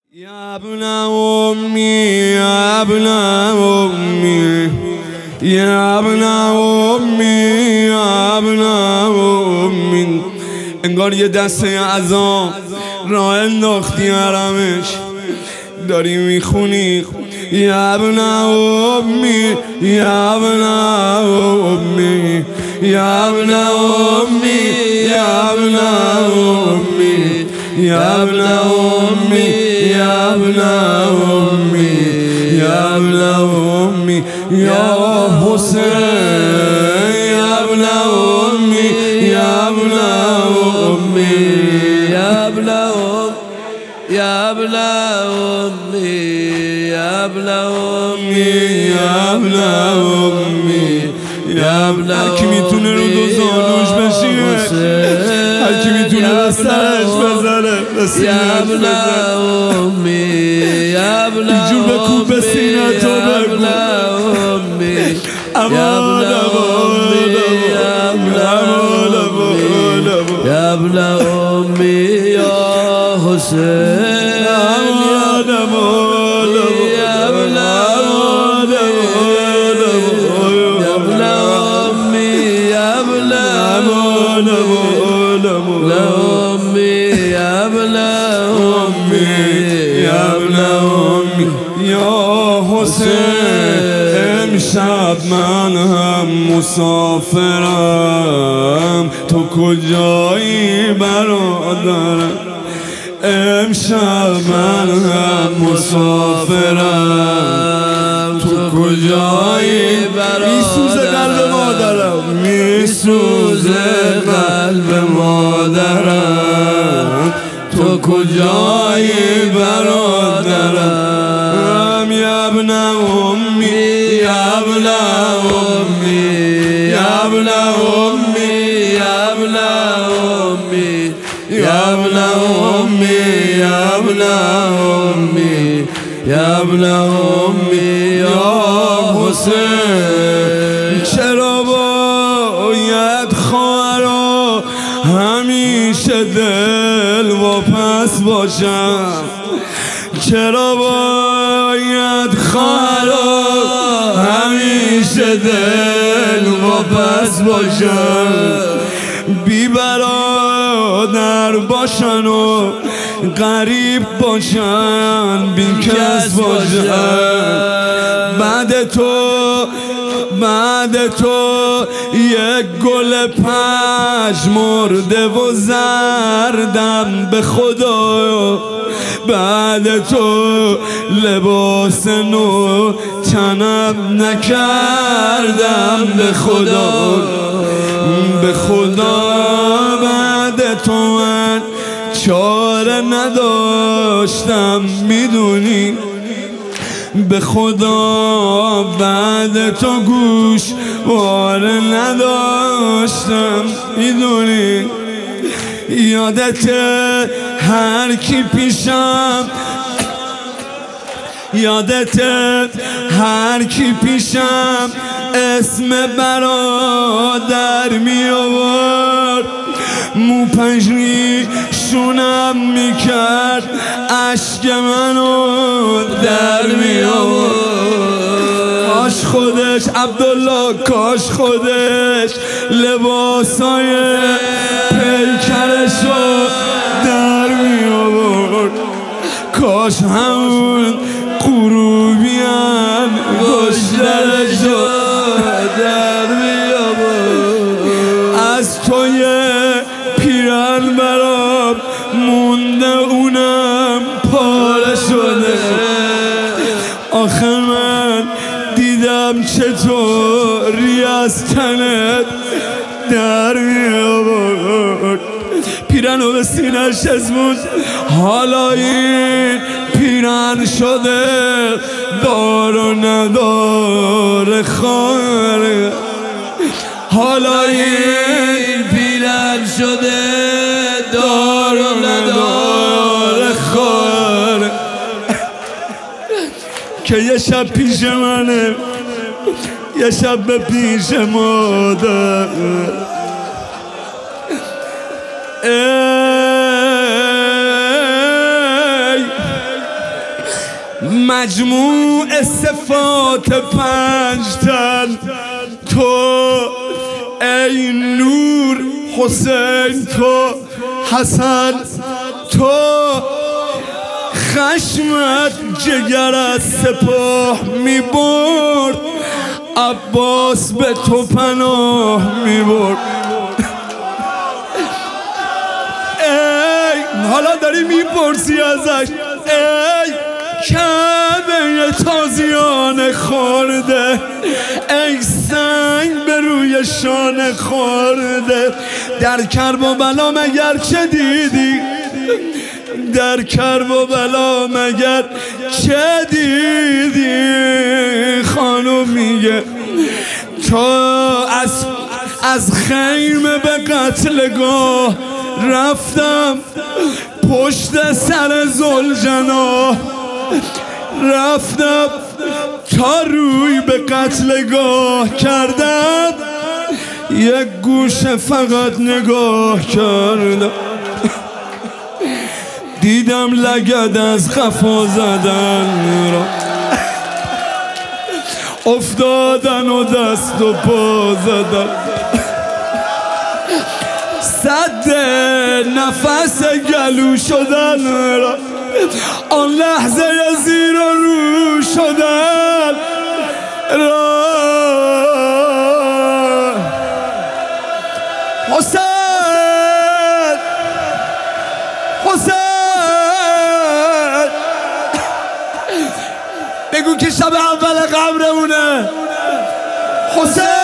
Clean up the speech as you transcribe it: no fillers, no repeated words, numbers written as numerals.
يا ابن أمي يا ابن أمي يا ابن أمي يا ابن أمي انگار یه دسته عذاب راه انداختی حرمش داری میخونی یا ابن أمي یا ابن أمي یا ابن أمي یا ابن أمي يا ابن أمي يا ابن أمي يا ابن أمي يا حسين يا ابن أمي يا ابن أمي يا ابن أمي يا ابن أمي يا ابن أمي يا ابن أمي يا ابن أمي هرکی میتونه رو دو زانوش بشینه هرکی میتونه بسترش بزنه یا ابن أمي یا ابن اینجور بکن به سینه تو بگو یا ابن أمي یا ابن أمي یا ابن أمي یا حسین یا ابن أمي یا ابن أمي یا ابن أمي يا ابن أمي يا ابن أمي يا حسين امشب من هم مسافرم تو کجایی برادرم امشب من هم مسافرم تو کجایی برادرم میسوزه قلب مادرم میسوزه قلب مادرم تو کجایی برادرم یا ابن أمي یا ابن أمي یا ابن أمي یا ابن أمي یا ابن أمي یا ابن أمي یا ابن أمي یا حسین چرا باید خواهرا همیشه دل واپس باشم چرا باید خواهرا همیشه دل واپس باشم بی برادر باشن و غریب باشن بی کس باشن بعد تو یک گل پژمرده و زردم به خدا بعد تو لباس نو تنم نکردم به خدا بعد تو من چاره نداشتم میدونی به خدا بعد تو گوش واره نداشتم میدونی یادت هر کی پیشم یادت هر کی پیشم اسم برادر می آورد مو پنجری شونم میکرد عشق منو در می آورد کاش خودش عبدالله کاش خودش لباسای پیکرشو در می آورد کاش همون قروبیان گشترشو در می آورد از توی پیرن برام مونده اونم پاره شده آخه من دیدم چطوری از تنت در می آورد پیرنو به سینش ازمون حالا این پیرن شده دار و نداره خواهر حالا این پیرن شده دار و نداره خواهر که یه شب پیش منه یه شب به پیش مادر ای مجموع صفات 5 تن تو ای نور حسین تو حسن تو خشمت جگر از سپاه می برد عباس به تو پناه می برد ای حالا داری میپرسی ازش ای کعبه تازیان خورده ای سنگ به روی شانه خورده در کرب و بلا مگر چه دیدی در کرب و بلا مگر چه دیدی خانم میگه تا از خیمه به قتلگاه رفتم پشت سر ذوالجناح رفتم تا روی به قتلگاه کردم یک گوشه فقط نگاه کردم دیدم لگد از خفا زدن را افتادن و دست و پا زدن صد نفس گلو شدن را آن لحظه زیر و رو شدن را حسین حسین بگو که شب اول قبرمونه حسین